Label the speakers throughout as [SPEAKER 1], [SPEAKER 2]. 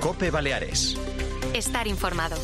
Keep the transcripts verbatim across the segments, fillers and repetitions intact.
[SPEAKER 1] COPE Baleares.
[SPEAKER 2] Estar informado.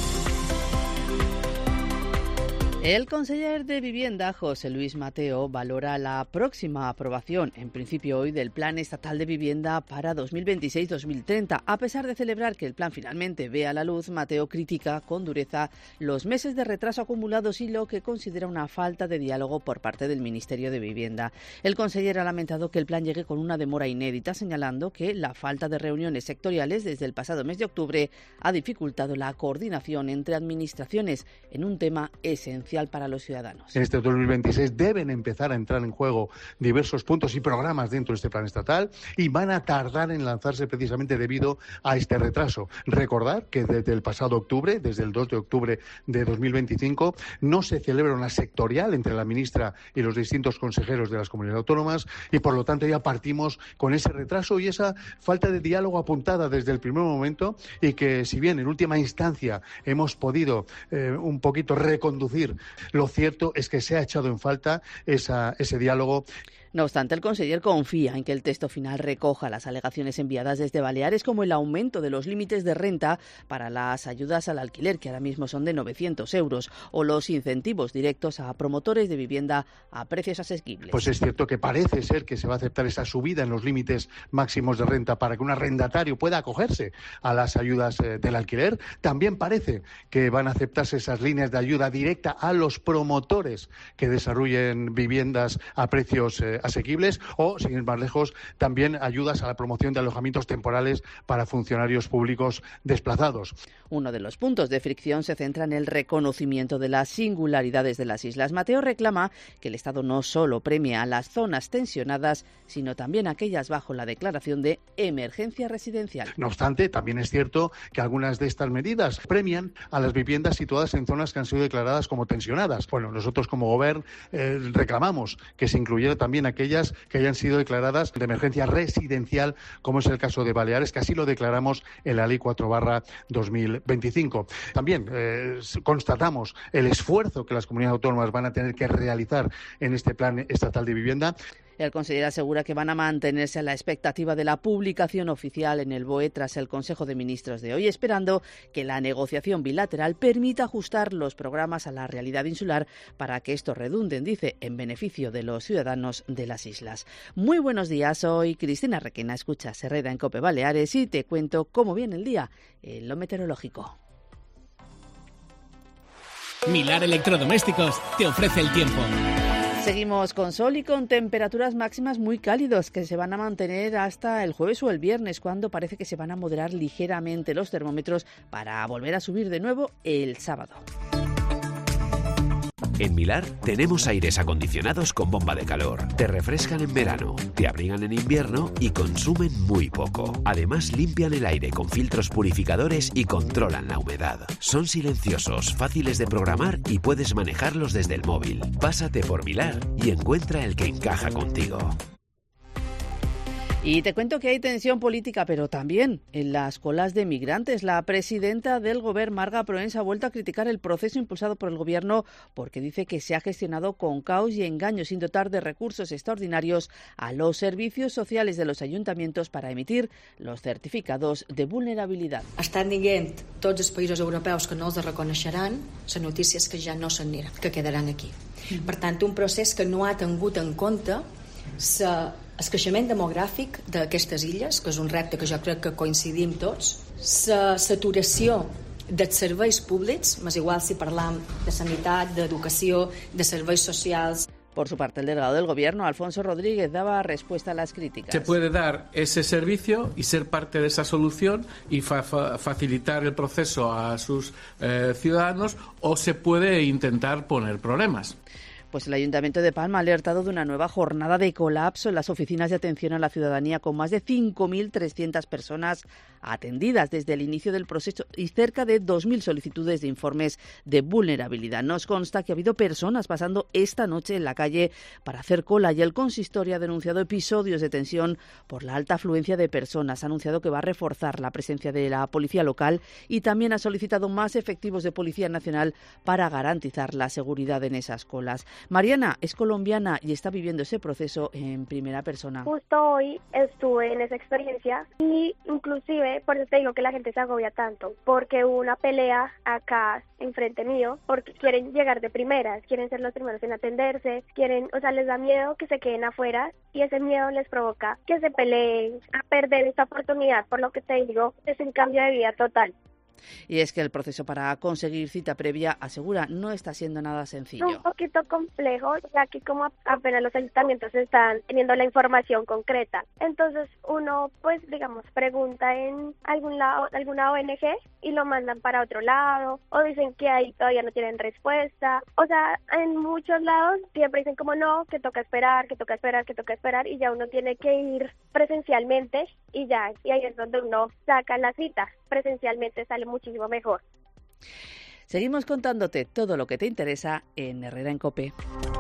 [SPEAKER 3] El conseller de Vivienda, José Luis Mateo, valora la próxima aprobación, en principio hoy, del Plan Estatal de Vivienda para dos mil veintiséis dos mil treinta. A pesar de celebrar que el plan finalmente vea la luz, Mateo critica con dureza los meses de retraso acumulados y lo que considera una falta de diálogo por parte del Ministerio de Vivienda. El conseller ha lamentado que el plan llegue con una demora inédita, señalando que la falta de reuniones sectoriales desde el pasado mes de octubre ha dificultado la coordinación entre administraciones en un tema esencial para los ciudadanos.
[SPEAKER 4] En este dos mil veintiséis deben empezar a entrar en juego diversos puntos y programas dentro de este plan estatal y van a tardar en lanzarse precisamente debido a este retraso. Recordar que desde el pasado octubre, desde el dos de octubre de dos mil veinticinco, no se celebra una sectorial entre la ministra y los distintos consejeros de las comunidades autónomas y por lo tanto ya partimos con ese retraso y esa falta de diálogo apuntada desde el primer momento y que si bien en última instancia hemos podido eh, un poquito reconducir, lo cierto es que se ha echado en falta esa, ese diálogo.
[SPEAKER 3] No obstante, el conseller confía en que el texto final recoja las alegaciones enviadas desde Baleares, como el aumento de los límites de renta para las ayudas al alquiler, que ahora mismo son de novecientos euros, o los incentivos directos a promotores de vivienda a precios asequibles.
[SPEAKER 4] Pues es cierto que parece ser que se va a aceptar esa subida en los límites máximos de renta para que un arrendatario pueda acogerse a las ayudas eh, del alquiler. También parece que van a aceptarse esas líneas de ayuda directa a los promotores que desarrollen viviendas a precios eh, asequibles o, sin ir más lejos, también ayudas a la promoción de alojamientos temporales para funcionarios públicos desplazados.
[SPEAKER 3] Uno de los puntos de fricción se centra en el reconocimiento de las singularidades de las islas. Mateo reclama que el Estado no solo premia a las zonas tensionadas, sino también a aquellas bajo la declaración de emergencia residencial.
[SPEAKER 4] No obstante, también es cierto que algunas de estas medidas premian a las viviendas situadas en zonas que han sido declaradas como tensionadas. Bueno, nosotros como Gobierno eh, reclamamos que se incluyera también aquellas que hayan sido declaradas de emergencia residencial, como es el caso de Baleares, que así lo declaramos en la Ley cuatro barra dos mil veinticinco. También eh, constatamos el esfuerzo que las comunidades autónomas van a tener que realizar en este plan estatal de vivienda.
[SPEAKER 3] El conseller asegura que van a mantenerse a la expectativa de la publicación oficial en el B O E tras el Consejo de Ministros de hoy, esperando que la negociación bilateral permita ajustar los programas a la realidad insular para que estos redunden, dice, en beneficio de los ciudadanos de las islas. Muy buenos días, soy Cristina Requena, escuchas Herrera en COPE Baleares y te cuento cómo viene el día en lo meteorológico.
[SPEAKER 5] Milar Electrodomésticos te ofrece el tiempo.
[SPEAKER 3] Seguimos con sol y con temperaturas máximas muy cálidos que se van a mantener hasta el jueves o el viernes, cuando parece que se van a moderar ligeramente los termómetros para volver a subir de nuevo el sábado.
[SPEAKER 6] En Milar tenemos aires acondicionados con bomba de calor. Te refrescan en verano, te abrigan en invierno y consumen muy poco. Además, limpian el aire con filtros purificadores y controlan la humedad. Son silenciosos, fáciles de programar y puedes manejarlos desde el móvil. Pásate por Milar y encuentra el que encaja contigo.
[SPEAKER 3] Y te cuento que hay tensión política, pero también en las colas de migrantes. La presidenta del Gobierno, Marga Proens, ha vuelto a criticar el proceso impulsado por el Gobierno porque dice que se ha gestionado con caos y engaño sin dotar de recursos extraordinarios a los servicios sociales de los ayuntamientos para emitir los certificados de vulnerabilidad.
[SPEAKER 7] Estan dient tots els països europeus que no els reconeixeran, la notícia és que ja no s'aniran, que quedaran aquí. Per tant, un procés que no ha tingut en compte sa el creixement demogràfic d'aquestes illes, que és un repte que jo crec que coincidim tots, la saturació dels serveis públics, és igual si parlam de sanitat, d'educació, de serveis socials.
[SPEAKER 3] Por su parte, el delegado del Gobierno, Alfonso Rodríguez, daba respuesta a las críticas.
[SPEAKER 8] Se puede dar ese servicio y ser parte de esa solución y fa- fa- facilitar el proceso a sus eh, ciudadanos, o se puede intentar poner problemas.
[SPEAKER 3] Pues el Ayuntamiento de Palma ha alertado de una nueva jornada de colapso en las oficinas de atención a la ciudadanía, con más de cinco mil trescientas personas atendidas desde el inicio del proceso y cerca de dos mil solicitudes de informes de vulnerabilidad. Nos consta que ha habido personas pasando esta noche en la calle para hacer cola y el consistorio ha denunciado episodios de tensión por la alta afluencia de personas. Ha anunciado que va a reforzar la presencia de la policía local y también ha solicitado más efectivos de Policía Nacional para garantizar la seguridad en esas colas. Mariana es colombiana y está viviendo ese proceso en primera persona.
[SPEAKER 1] Justo hoy estuve en esa experiencia y inclusive, por eso te digo que la gente se agobia tanto, porque hubo una pelea acá enfrente mío, porque quieren llegar de primeras, quieren ser los primeros en atenderse, quieren, o sea, les da miedo que se queden afuera y ese miedo les provoca que se peleen, a perder esta oportunidad, por lo que te digo, es un cambio de vida total.
[SPEAKER 3] Y es que el proceso para conseguir cita previa, asegura, no está siendo nada sencillo.
[SPEAKER 1] Es un poquito complejo, ya que como apenas los ayuntamientos están teniendo la información concreta. Entonces uno, pues digamos, pregunta en algún lado, alguna O N G y lo mandan para otro lado, o dicen que ahí todavía no tienen respuesta. O sea, en muchos lados siempre dicen como no, que toca esperar, que toca esperar, que toca esperar, y ya uno tiene que ir presencialmente y ya, y ahí es donde uno saca la cita. Presencialmente sale muchísimo mejor.
[SPEAKER 3] Seguimos contándote todo lo que te interesa en Herrera en COPE.